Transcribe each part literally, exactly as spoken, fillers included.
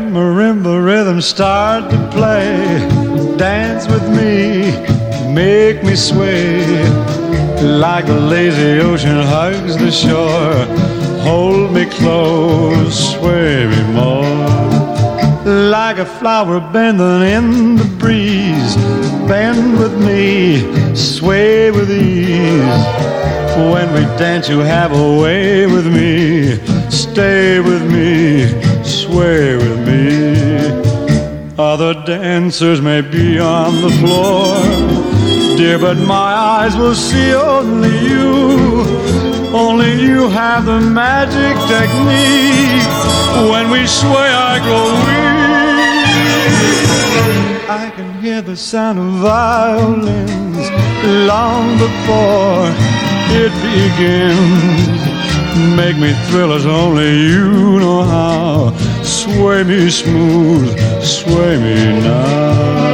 marimba rhythms start to play, dance with me, make me sway, like the lazy ocean hugs the shore. Hold me close, sway me more, like a flower bending in the breeze. Bend with me, sway with ease. When we dance, you have a way with me. Stay with me, sway with me. Other dancers may be on the floor, dear, but my eyes will see only you. Only you have the magic technique. When we sway, I grow weak. I can hear the sound of violins long before it begins. Make me thrill as only you know how. Sway me smooth, sway me now.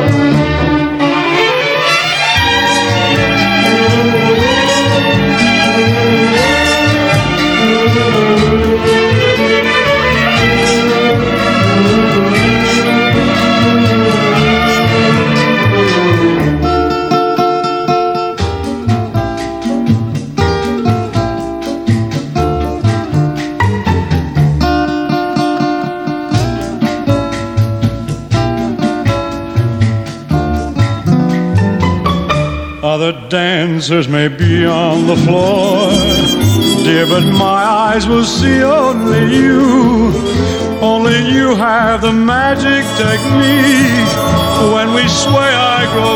Other dancers may be on the floor, dear, but my eyes will see only you. Only you have the magic technique. When we sway, I grow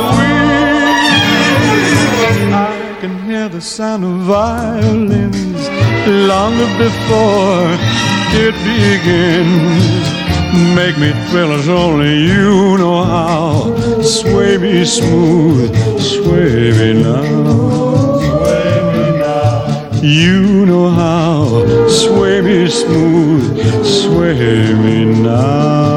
weak. I can hear the sound of violins long before it begins. Make me thrill as only you know how. Sway me smooth, sway me now. Sway me now. You know how. Sway me smooth, sway me now.